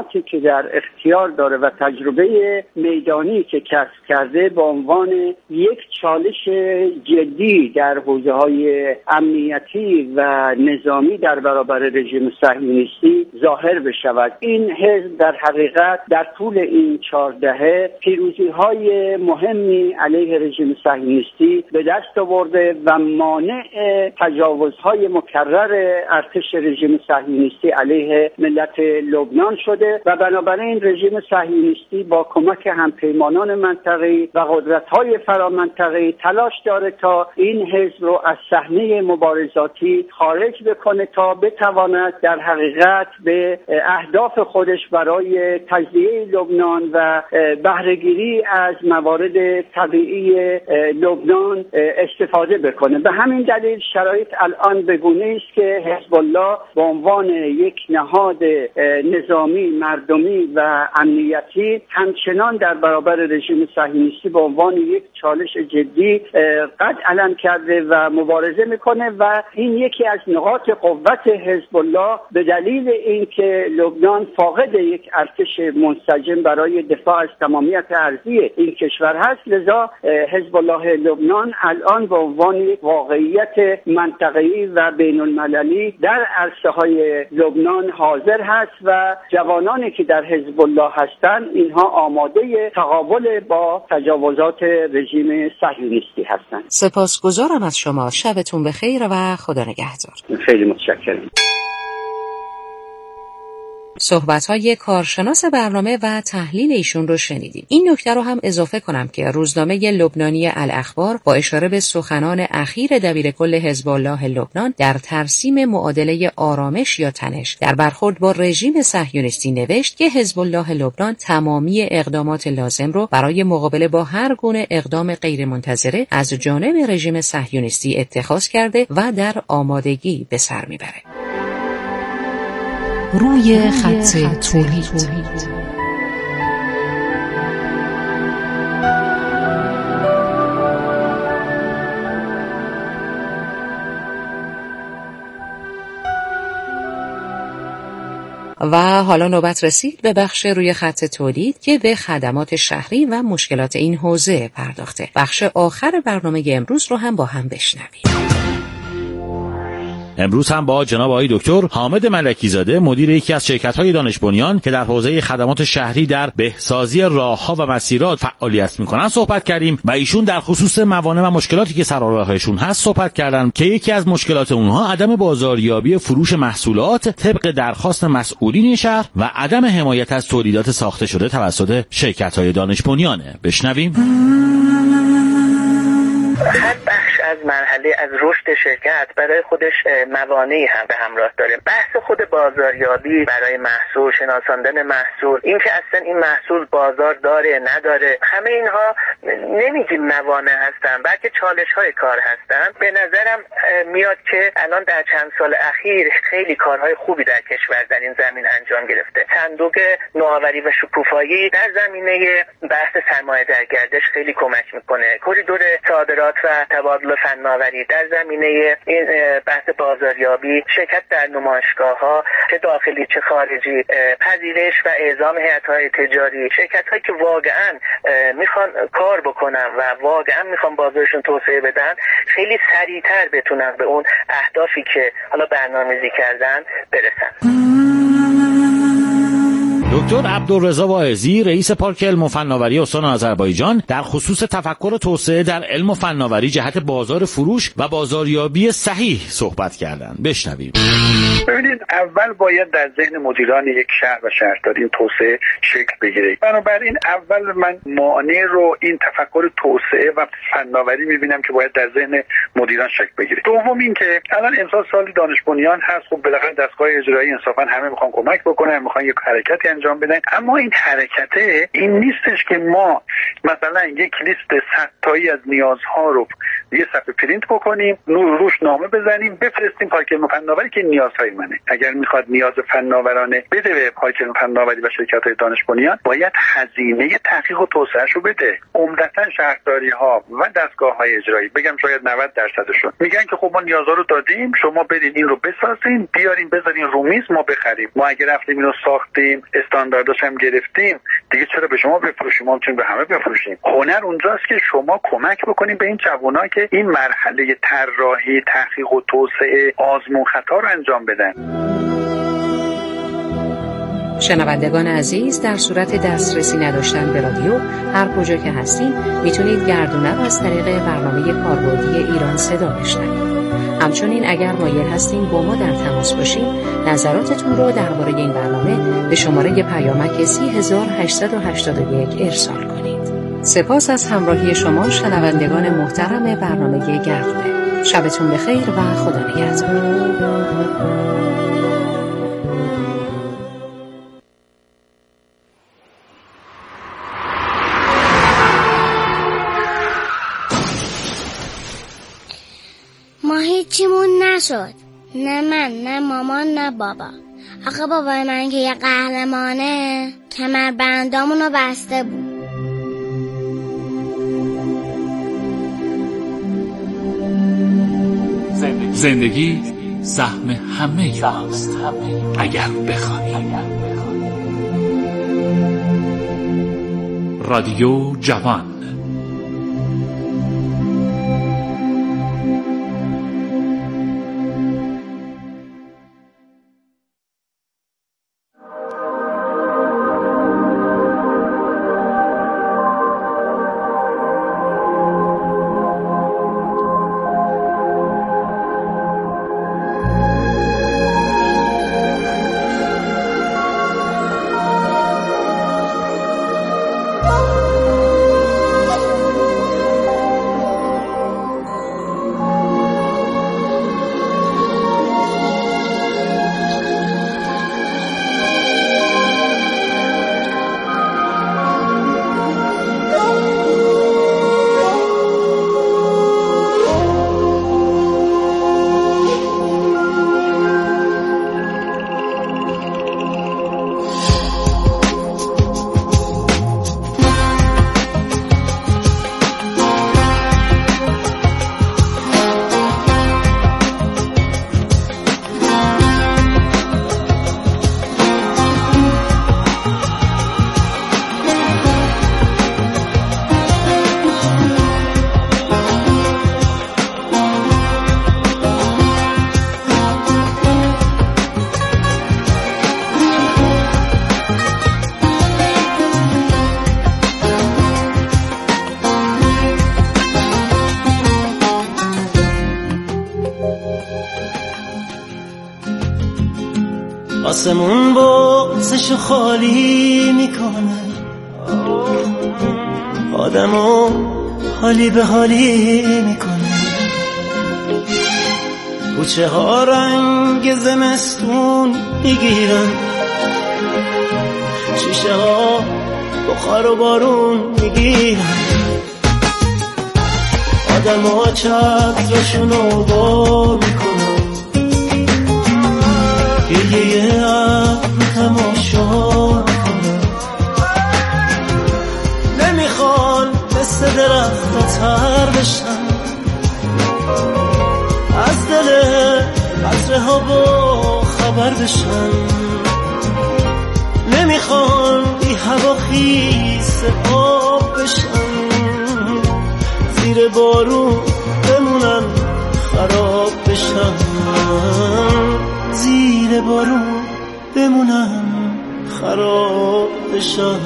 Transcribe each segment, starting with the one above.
امکاناتی که در اختیار داره و تجربه میدانی که کسب کرده به عنوان یک چالش جدی در حوزه‌های امنیتی و نظامی در برابر رژیم صهیونیستی ظاهر بشود. این حزب در حقیقت در طول این 4 دهه پیروزی‌های مهمی علیه رژیم صهیونیستی به دست آورده و مانع تجاوزهای مکرر ارتش رژیم صهیونیستی علیه ملت لبنان شده و بنابراین رژیم صهیونیستی با کمک همپیمانان منطقه‌ای و قدرت‌های فرامنطقه‌ای تلاش داره تا این حزب رو از صحنه مبارزاتی خارج بکنه تا بتواند در حقیقت به اهداف خودش برای تجزیه لبنان و بهره‌گیری از موارد طبیعی لبنان استفاده بکنه. به همین دلیل شرایط الان به گونه‌ای است که حزب الله به عنوان یک نهاد نظامی، مردمی و امنیتی همچنان در برابر رژیم صهیونیستی به عنوان یک چالش جدی قد علم کرده و مبارزه میکنه و این یکی از نقاط قوت حزب الله به دلیل اینکه لبنان فاقد یک ارتش منسجم برای دفاع از تمامیت ارضی این کشور هست. لذا حزب الله لبنان الان به عنوان یک واقعیت منطقه‌ای و بین المللی در عرصه‌های لبنان حاضر هست و جوانانی که در حزب الله هستند اینها آماده تقابل با تجاوزات رژیم صهیونیستی هستند. سپاسگزارم از شما. شبتون بخیر و خدا نگهدار. خیلی متشکرم. صحبت‌های کارشناس برنامه و تحلیل ایشون رو شنیدیم. این نکته رو هم اضافه کنم که روزنامه لبنانی الاخبار با اشاره به سخنان اخیر دبیرکل حزب الله لبنان در ترسیم معادله آرامش یا تنش در برخورد با رژیم صهیونیستی نوشت که حزب الله لبنان تمامی اقدامات لازم رو برای مقابله با هر گونه اقدام غیرمنتظره از جانب رژیم صهیونیستی اتخاذ کرده و در آمادگی به سر میبره. روی خط تولید و حالا نوبت رسید به بخش روی خط تولید که به خدمات شهری و مشکلات این حوزه پرداخته. بخش آخر برنامه امروز رو هم با هم بشنویم. امروز هم با جناب آقای دکتر حامد ملکی زاده مدیر یکی از شرکت‌های دانش بنیان که در حوزه خدمات شهری در بهسازی راه‌ها و مسیرات فعالیت می‌کنند صحبت کردیم و ایشون در خصوص موانع و مشکلاتی که سر راهشون هست صحبت کردن که یکی از مشکلات اونها عدم بازاریابی فروش محصولات طبق درخواست مسئولین شهر و عدم حمایت از تولیدات ساخته شده توسط شرکت‌های دانش بنیانه. بشنویم. هر بخش از مرحله از رشد شرکت برای خودش موانعی هم به همراه داره. بحث خود بازاریابی برای محصول، شناساندن محصول، اینکه اصلا این محصول بازار داره نداره، همه اینها نمیگیم موانع هستن بلکه چالش های کار هستن. به نظرم میاد که الان در چند سال اخیر خیلی کارهای خوبی در کشور در این زمین انجام گرفته. صندوق نوآوری و شکوفایی در زمینه بحث سرمایه در گردش خیلی کمک میکنه. کوریدور صادرات و تبادل فناوری در زمینه این بحث بازاریابی، شرکت در نمایشگاه‌ها چه داخلی چه خارجی، پذیرش و اعزام هیئت‌های تجاری، شرکت‌هایی که واقعاً میخوان کار بکنن و واقعاً میخوان بازارشون توسعه بدن خیلی سریعتر بتونن به اون اهدافی که حالا برنامه‌ریزی کردن برسن. دکتر عبدالرضا واعظی رئیس پارک علم و فناوری استان آذربایجان در خصوص تفکر توسعه در علم و فناوری جهت بازار فروش و بازاریابی صحیح صحبت کردند. بشنویم. ببینید، اول باید در ذهن مدیران یک شهر و شهرداری این توسعه شکل بگیره. بنابراین اول من مانع رو این تفکر توسعه و فناوری میبینم که باید در ذهن مدیران شکل بگیره. دوم این که الان امسال سال دانش بنیان هست، خب بالاخره دستگاه اجرایی انصافا همه میخوان کمک بکنن، میخوان یک حرکتی انجام بدن، اما این حرکته این نیستش که ما مثلا یک لیست 100 تایی از نیازها رو یه صفحه پرینت بکنیم، روش نامه بزنیم، بفرستیم پارک علم و فناوری که نیازهای منه. اگر میخواد نیاز فناورانه بده به حاکم فناوری و شرکت‌های دانش بنیان، باید هزینه تحقیق و توسعه‌اش رو بده. عمدتاً شهرداری‌ها و دستگاه‌های اجرایی، بگم شاید 90%شون میگن که خب ما نیازا رو دادیم، شما بدین این رو بسازین، بیارین بذارین رو میز ما بخریم. ما اگه رفتیم اینو ساختیم، استاندارداش هم گرفتیم، دیگه چرا به شما بفروشیم؟ ما میتونیم به همه بفروشیم. هنر اونجاست که شما کمک بکنین به این جوونا که این مرحله طراحی، تحقیق و توسعه، آزمون خطا رو انجام بدن. شنوندگان عزیز، در صورت دسترسی نداشتن به رادیو، هر کجا که هستین میتونید گردونه رو از طریق برنامه کاربردی ایران صدا بشنوید. همچنین اگر مایل هستین با ما در تماس باشین، نظراتتون رو درباره این برنامه به شماره پیامک 3881 ارسال کنید. سپاس از همراهی شما شنوندگان محترم برنامه گردونه. شبتون بخیر و خدا نگهدار. ما هیچیمون نشد، نه من، نه مامان، نه بابا. آخه بابای من که یه قهرمانه، کمربندامونو بسته بود. زندگی سهم همه ماست اگر بخوانی. رادیو جوان. آسمون بغزشو خالی میکنه، آدمو حالی به حالی میکنه، کوچه ها رنگ زمستون میگیرن، شیشه ها بخار و بارون میگیرن، آدمو چترشونو بار میکنن، یه تماشا کنم، نمیخوان مثل درخت تر بشن، از دل قطره ها با خبر بشن، نمیخوان بی هوا خیس آب بشن، زیر بارون بمونن خراب بشن، زیر بارون بمونم خراب بشم.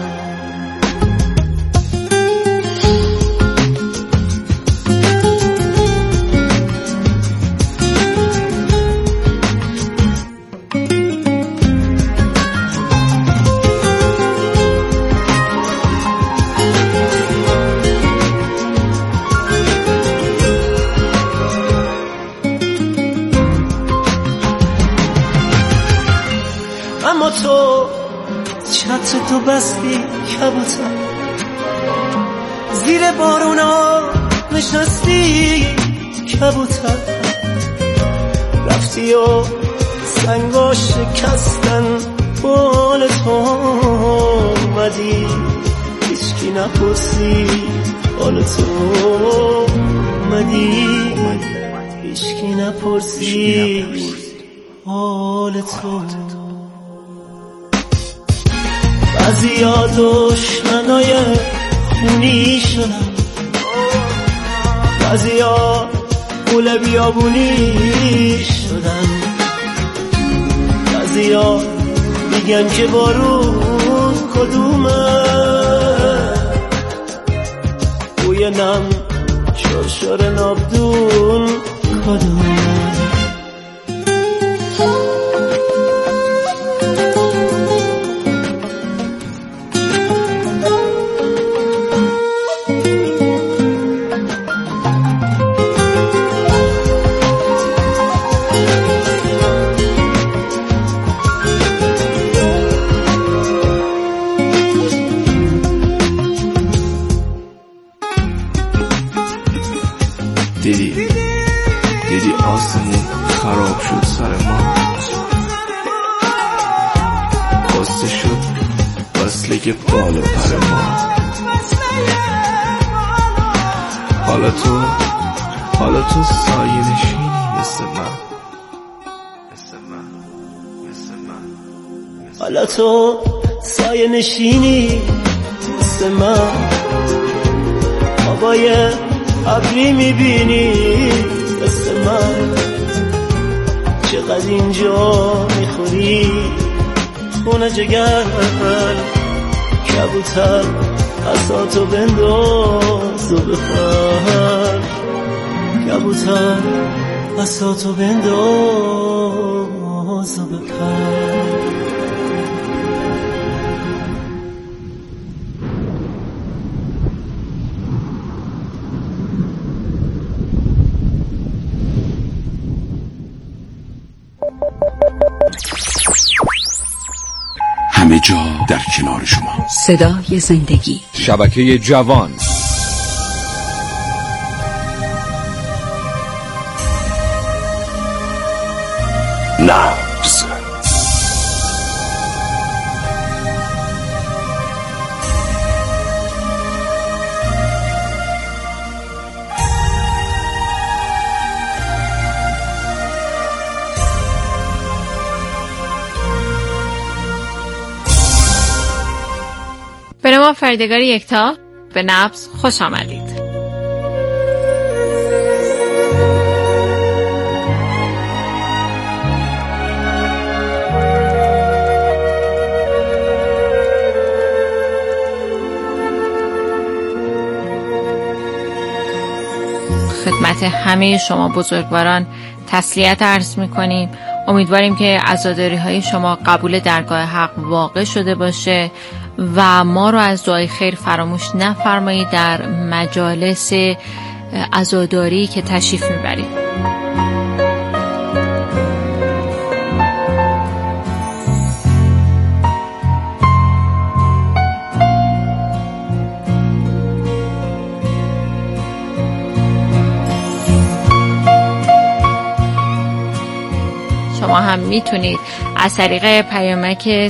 اما تو چتر تو بستی کبوتر، زیر بارونا نشستی کبوتر، رفتی و سنگا شکستن بال تو اومدی، هیچکی نپرسید حال تو اومدی، هیچکی نپرسید حال تو. بعضیا دشمنای خونی شدن، بعضیا گل بیابونی شدن، بعضیا میگن که بارون کدومه، بوی نم شرشر نابدون کدومه. دیدی آسمون خراب شد سر ما، بسته شد وصله بال و پر ما. حالا تو سایه نشینی مثل من، حالا تو سایه نشینی مثل من، بابای ابری میبینی مثل من. چقدر اینجا میخوری خونه جگر، کبوتر عصاتو بنداز و بپر، کبوتر عصاتو بنداز و بپر. همه جا در کنار شما. صدای زندگی. شبکه جوان. نبض. به نام فردگار یکتا، به نبض خوش آمدید. خدمت همه شما بزرگواران تسلیت عرض می‌کنیم. امیدواریم که عزاداری‌های شما قبول درگاه حق واقع شده باشه و ما رو از دعای خیر فراموش نفرمایید در مجالس عزاداری که تشریف میبرید. شما هم میتونید از طریق پیامک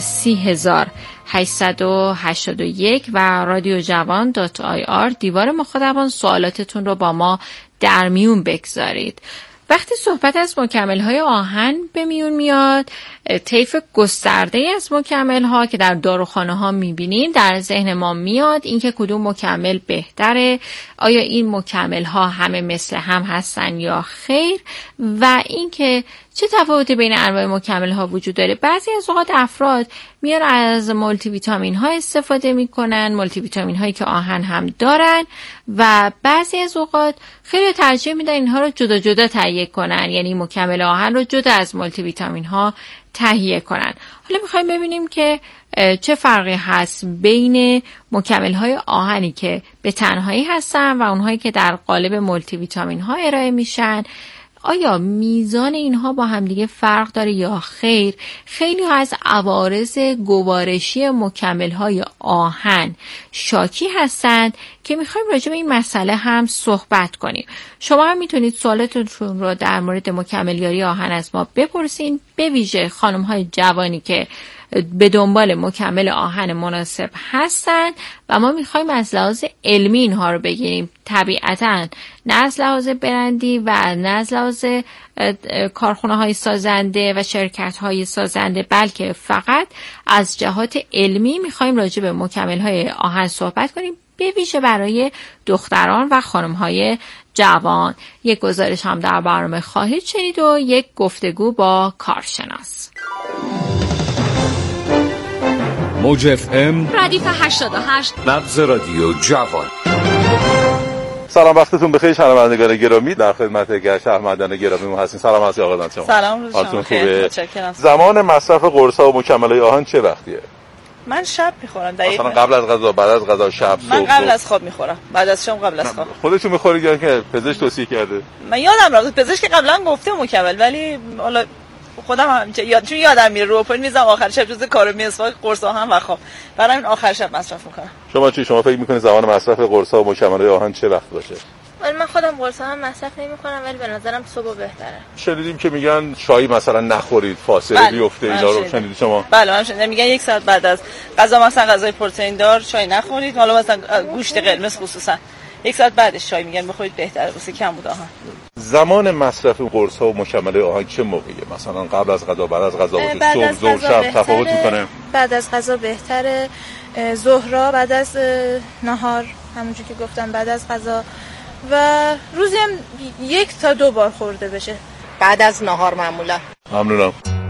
30881 و radiojvan.ir دیوار مخاطبان سوالاتتون رو با ما در میون بگذارید. وقتی صحبت از مکمل‌های آهن به میون میاد، طیف گسترده از مکمل‌ها که در داروخانه‌ها می‌بینیم در ذهن ما میاد اینکه کدوم مکمل بهتره، آیا این مکمل‌ها همه مثل هم هستن یا خیر، و اینکه چه تفاوتی بین انواع مکمل‌ها وجود داره. بعضی از اوقات افراد میان از مولتی ویتامین‌ها استفاده می‌کنن، مولتی ویتامین‌هایی که آهن هم دارن، و بعضی از اوقات خیلی ترجیح میدن اینها رو جدا جدا تهیه کنن، یعنی مکمل آهن رو جدا از مولتی ویتامین‌ها تهیه کنن. حالا می‌خوایم ببینیم که چه فرقی هست بین مکمل‌های آهنی که به تنهایی هستن و اونهایی که در قالب مولتی ویتامین‌ها ارائه میشن. آیا میزان اینها با همدیگه فرق داره یا خیر؟ خیلی ها از عوارض گوارشی مکمل‌های آهن شاکی هستند که میخوایم راجع به این مسئله هم صحبت کنیم. شما هم میتونید سوالاتتون رو در مورد مکمل‌یاری آهن از ما بپرسین، به ویژه خانم‌های جوانی که به دنبال مکمل آهن مناسب هستن و ما میخوایم از لحاظ علمی اینها رو بگیریم، طبیعتاً نه از لحاظ برندی و نه از لحاظ کارخونه های سازنده و شرکت های سازنده، بلکه فقط از جهات علمی میخوایم راجع به مکمل های آهن صحبت کنیم، به ویژه برای دختران و خانم های جوان. یک گزارش هم در برنامه خواهید شنید و یک گفتگو با کارشناس. موج اف ام ردیف 88 نبض رادیو جوان. سلام، وقتتون بخیر شنوندگان گرامی. در خدمت گشت احمدان گرامی ما هستیم. سلام از آقا شما. سلام، روز شما بخیر. متشکرم. زمان مصرف قرص‌ها و مکمل‌های آهن چه وقتیه؟ من شب میخورم دقیقاً. مثلا قبل از غذا، بعد از غذا، شب، صبح؟ من قبل از خواب میخورم، بعد از شام، قبل از خواب. خودتون میخورید یا که پزشک توصیه کرده؟ من یادم رفت پزشک قبلا گفته مکمل، ولی حالا خودم هم چون یادم میره روپایی میزم آخر شب جز کار مسواک، قرص آهن و خواب، برای این آخر شب مصرف میکنم. شما فکر میکنید زمان مصرف قرص‌ها و مکمل‌های آهن چه وقت باشه؟ ولی من خودم قرص آهن مصرف نمی‌کنم، ولی به نظرم صبح بهتره. شنیدیم که میگن چای مثلا نخورید، فاصله بیفته. اینا رو شنیدید شما؟ بله من شنیدم، میگن 1 ساعت بعد از غذا مثلا غذای پروتئین دار چای نخورید، حالا مثلا گوشت قرمز خصوصا 1 ساعت بعدش چای میگن بخورید بهتره واسه کمبود آهن. زمان مصرف قرص‌ها و مکمل‌های آهن چه موقعیه؟ مثلا قبل از غذا، بعد از غذا، صبح، ظهر، شب تفاوت می‌کنه؟ بعد از غذا بهتره، ظهر بعد از نهار، همونجوری که گفتم بعد از غذا، و روزی هم 1 تا 2 بار خورده بشه بعد از نهار معمولا. ممنونم.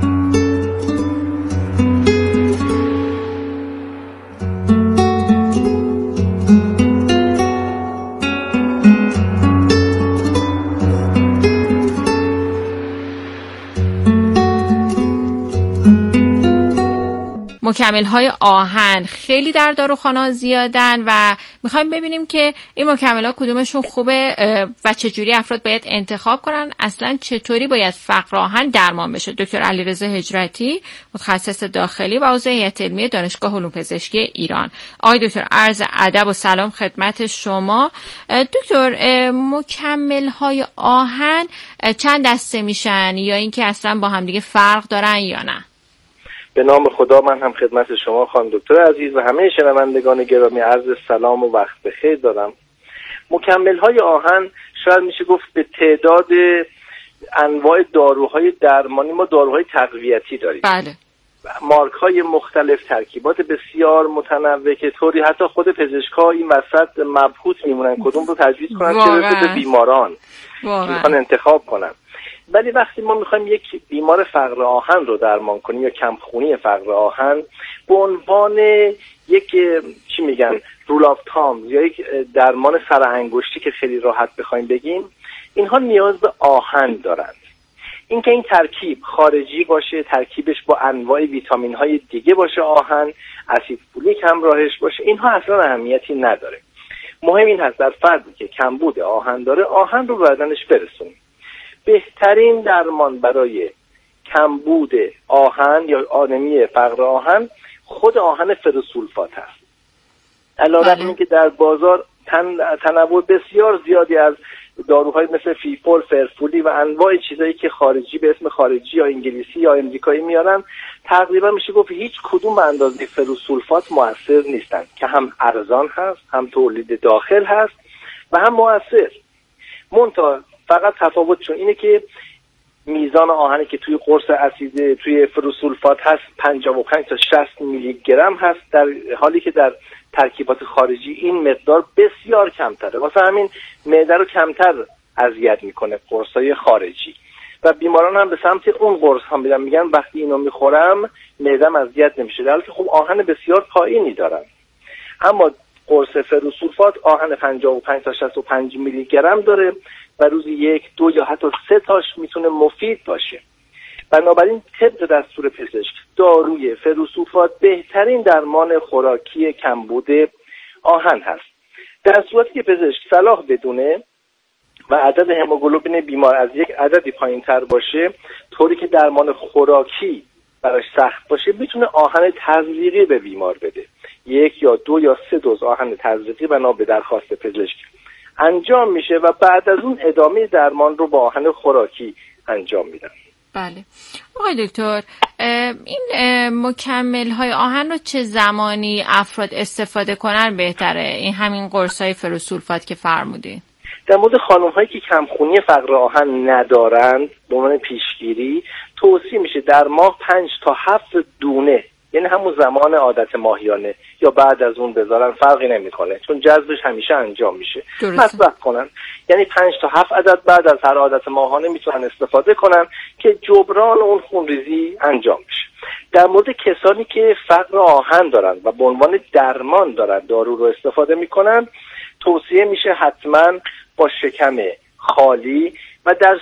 مکمل‌های آهن خیلی در داروخانه‌ها زیادن و می‌خوایم ببینیم که این مکمل‌ها کدومشون خوبه و چجوری افراد باید انتخاب کنن، اصلا چطوری باید فقر آهن درمان بشه. دکتر علیرضا هجرتی، متخصص داخلی و عضو هیئت علمی دانشگاه علوم پزشکی ایران. آقای دکتر، عرض ادب و سلام خدمت شما. دکتر، مکمل‌های آهن چند دسته میشن یا اینکه اصلا با هم دیگه فرق دارن یا نه؟ به نام خدا من هم خدمت شما خانم دکتر عزیز و همه شنوندگان گرامی عرض سلام و وقت بخیر دارم. مکمل‌های آهن شاید میشه گفت به تعداد انواع داروهای درمانی ما داروهای تقویتی داریم. بله. مارک‌های مختلف، ترکیبات بسیار متنوع که طوری حتی خود پزشک‌ها این وسط مبهوت میمونن کدوم رو تجویز کنن که به بیماران میخوان انتخاب کنن. ولی وقتی ما میخوایم یک بیمار فقر آهن رو درمان کنیم یا کمخونی فقر آهن، به عنوان یک رول آف تام یا یک درمان سر انگشتی که خیلی راحت بخوایم بگیم، اینها نیاز به آهن دارند. اینکه این ترکیب خارجی باشه، ترکیبش با انواع ویتامین های دیگه باشه، آهن، اسید فولیک همراهش باشه، اینها اصلا اهمیتی نداره. مهم این هست در فردی که کمبود آهن داره، آهن رو به بدنش برسونیم. بهترین درمان برای کمبود آهن یا آنمی فقر آهن خود آهن فرسولفات هست. علاوه بر اینکه در بازار تنوع بسیار زیادی از داروهای مثل فیفول، فرفولی و انواع چیزایی که خارجی به اسم خارجی یا انگلیسی یا امریکایی میارن، تقریبا میشه گفت هیچ کدوم به اندازه فرسولفات مؤثر نیستن که هم ارزان هست، هم تولید داخل هست و هم مؤثر. منتها فقط تفاوتشون اینه که میزان آهنی که توی قرص اسید توی فرسولفات هست 55 تا 60 میلی گرم هست، در حالی که در ترکیبات خارجی این مقدار بسیار کمتره. واسه همین معده رو کمتر اذیت میکنه قرصای خارجی و بیماران هم به سمت اون قرص هم میرن، میگن وقتی اینو میخورم معده‌م اذیت نمیشه، در حالی که خب آهن بسیار پایینی دارن. اما قرص فرسولفات آهن 55 تا 65 میلی گرم داره و روزی 1، 2 یا حتی 3 تاش میتونه مفید باشه. بنابراین طبق دستور پزشک داروی فرسولفات بهترین درمان خوراکی کمبود آهن هست. در صورتی که پزشک صلاح بدونه، و عدد هموگلوبین بیمار از یک عددی پایین‌تر باشه، طوری که درمان خوراکی براش سخت باشه، میتونه آهن تزریقی به بیمار بده. 1 یا 2 یا 3 دوز آهن تزریقی بنا به درخواست پزشک انجام میشه و بعد از اون ادامه درمان رو با آهن خوراکی انجام میدن. بله آقای دکتر، این مکمل های آهن رو چه زمانی افراد استفاده کنن بهتره؟ این همین قرص های فروسولفات که فرمودین. در مورد خانم هایی که کمخونی فقر آهن ندارند به عنوان پیشگیری توصیه میشه در ماه 5 تا 7 دونه، یعنی همون زمان عادت ماهیانه یا بعد از اون بذارن، فرقی نمیکنه چون جذبش همیشه انجام میشه، مصرف کنن. یعنی 5 تا 7 عدد بعد از هر عادت ماهانه میتونن استفاده کنن که جبران اون خونریزی انجام میشه. در مورد کسانی که فقر آهن دارن و به عنوان درمان دارن دارو رو استفاده میکنن، توصیه میشه حتما با شکم خالی و در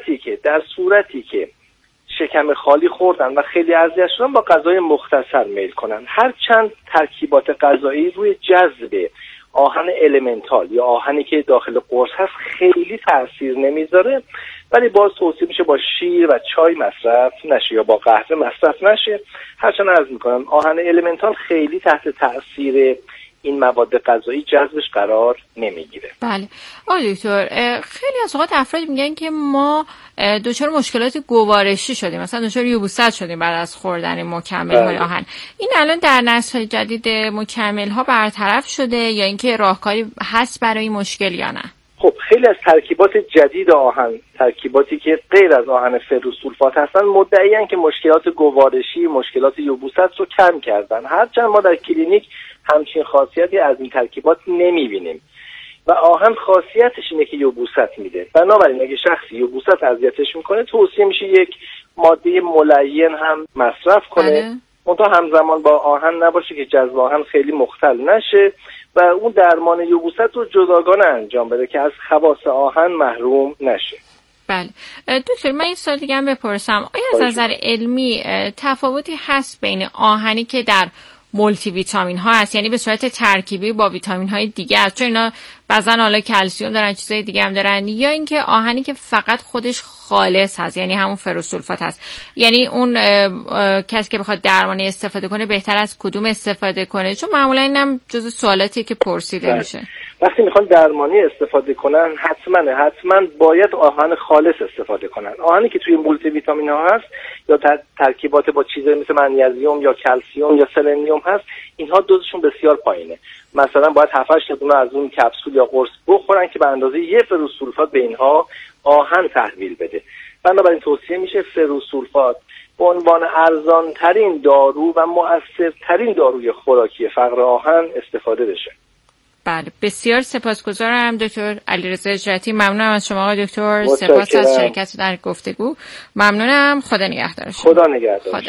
صورتی که شکم خالی خوردن و خیلی اذیت شدن با غذای مختصر میل کنن. هرچند ترکیبات غذایی روی جذب آهن المنتال یا آهنی که داخل قرص هست خیلی تاثیر نمیذاره، ولی باز توصیه میشه با شیر و چای مصرف نشه یا با قهوه مصرف نشه. هرچند عرض میکنم آهن المنتال خیلی تحت تاثیر این مواد غذایی جذبش قرار نمیگیره. بله آقای دکتر، خیلی از اوقات افراد میگن که ما دچار مشکلات گوارشی شدیم، مثلا دچار یبوست شدیم بعد از خوردن مکمل های آهن. این الان در نسل جدید مکمل ها برطرف شده یا اینکه راهکاری هست برای این مشکل یا نه؟ خب خیلی از ترکیبات جدید آهن، ترکیباتی که غیر از آهن فروسولفات هستن، مدعیان که مشکلات گوارشی، مشکلات یبوست رو کم کردن. هرچند ما در کلینیک همچین خاصیتی از این ترکیبات نمیبینیم و آهن خاصیتش اینه که یبوست میده. بنابراین اگه شخصی یبوست اذیتش میکنه توصیه میشه یک ماده ملین هم مصرف کنه، منتها همزمان با آهن نباشه که جذب آهن خیلی مختل نشه و اون درمان یبوست رو جداگانه انجام بده که از خواص آهن محروم نشه. بله دکتر، من این سوال دیگه هم بپرسم، آیا از نظر علمی تفاوتی هست بین آهنی که در مولتی ویتامین ها هست، یعنی به صورت ترکیبی با ویتامین های دیگه است، چون اینا بعضا حالا کلسیم دارن چیزای دیگه هم دارن، یا اینکه آهنی که فقط خودش خالص هست یعنی همون فروسولفات هست؟ یعنی اون کسی که بخواد درمانی استفاده کنه بهتر از کدوم استفاده کنه؟ چون معمولا اینم جزء سوالاتی که پرسیده میشه. وقتی میخوان درمانی استفاده کنن حتما باید آهن خالص استفاده کنن. آهنی که توی مولتی ویتامین ها هست یا ترکیبات با چیزایی مثل منیزیم یا کلسیم یا سلنیوم هست، اینها دوزشون بسیار پایینه. مثلا باید 7-8 دونه از اون کپسول یا قرص بخورن که به اندازه یه فروسولفات به اینها آهن تحویل بده. بنابراین توصیه میشه فروسولفات به عنوان ارزانترین دارو و مؤثرترین داروی خوراکی فقر آهن استفاده بشه. بله بسیار سپاسگزارم دکتر علیرضا اجرتی. ممنونم از شما آقای دکتر، سپاس از شرکت در گفتگو. ممنونم، خدا نگهدار. خدا نگهدار.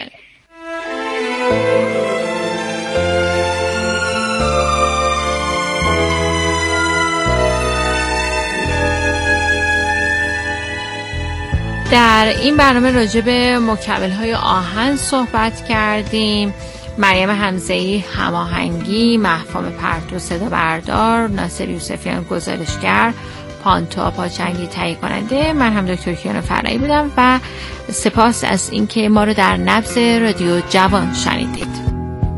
در این برنامه راجع به مکمل‌های آهن صحبت کردیم. مریم حمزه‌ای هماهنگی، مهفام پرتو صدا بردار، ناصر یوسفیان گزارشگر، پانتا پاچنگی تهیه کننده، من هم دکتر کیان فرعی بودم و سپاس از اینکه ما رو در نبض رادیو جوان شنیدید.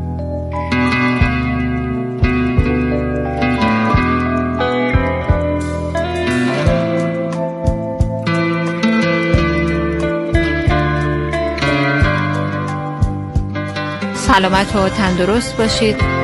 سلامت و تندرست باشید.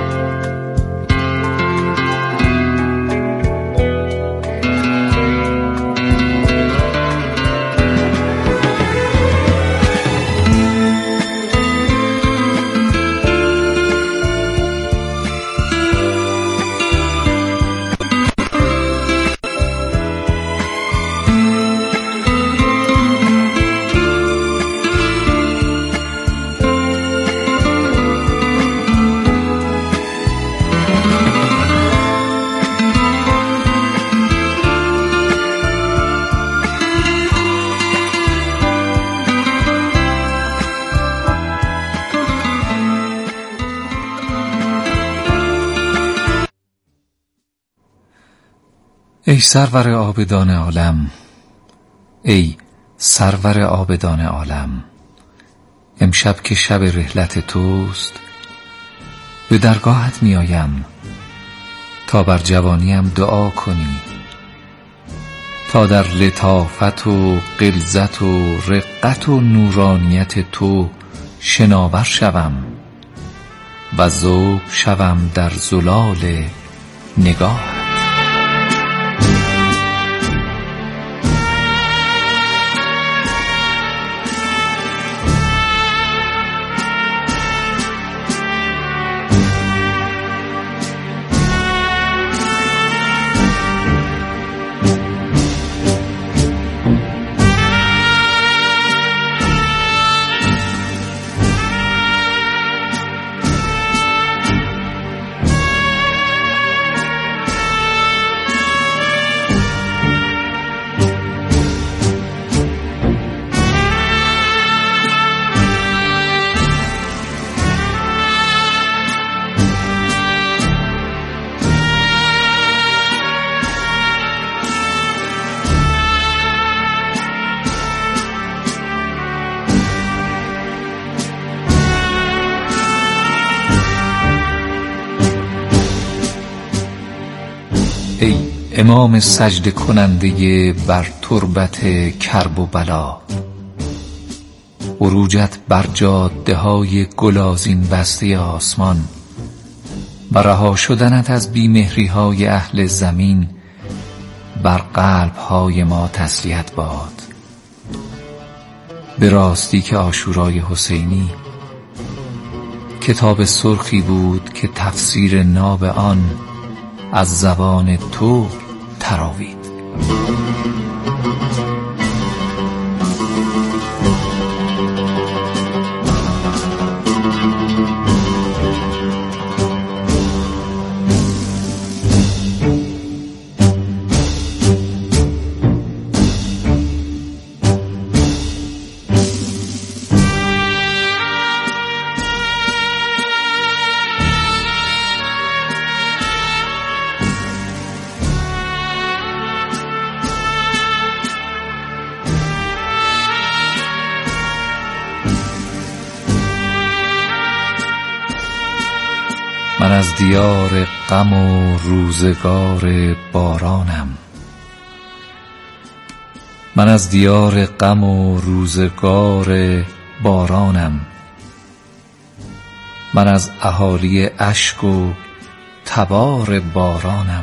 ای سرور عابدان عالم، ای سرور عابدان عالم، امشب که شب رحلت توست به درگاهت می آیم تا بر جوانیم دعا کنی، تا در لطافت و غلظت و رقت و نورانیت تو شناور شوم و ذوب شوم در زلال نگاهت. ای امام سجده کننده بر تربت کرب و بلا، عروجت بر جاده های گلازین بسته آسمان و رها شدنت از بیمهری های اهل زمین بر قلب های ما تسلیت باد. به راستی که عاشورای حسینی کتاب سرخی بود که تفسیر ناب آن از زبان تو تراوید. من از دیار غم و روزگار بارانم، من از دیار غم و روزگار بارانم، من از اهالی اشک و تبار بارانم.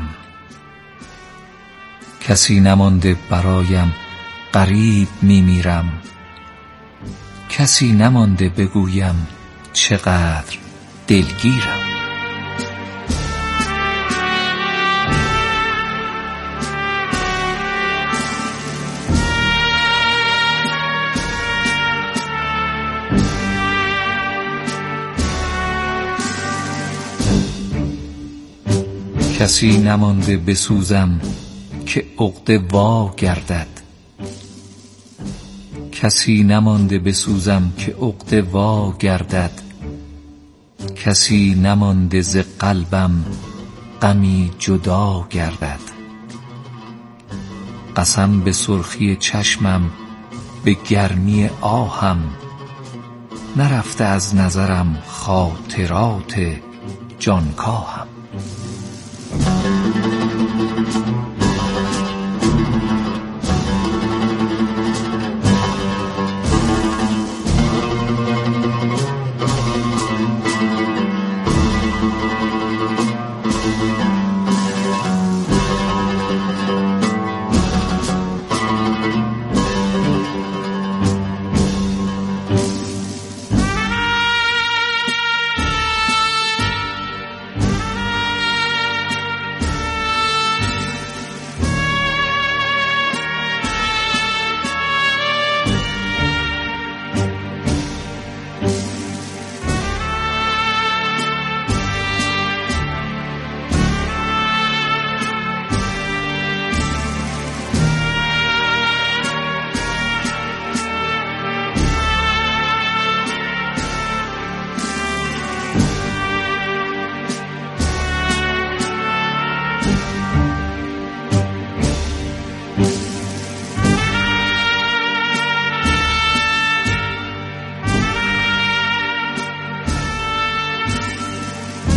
کسی نمانده برایم غریب میمیرم، کسی نمانده بگویم چقدر دلگیرم. کسی نمانده بسوزم که عقده وا گردد، کسی نمانده بسوزم که عقده وا گردد، کسی نمانده ز قلبم غمی جدا گردد. قسم به سرخی چشمم به گرمی آهم، نرفته از نظرم خاطرات جانکاهم.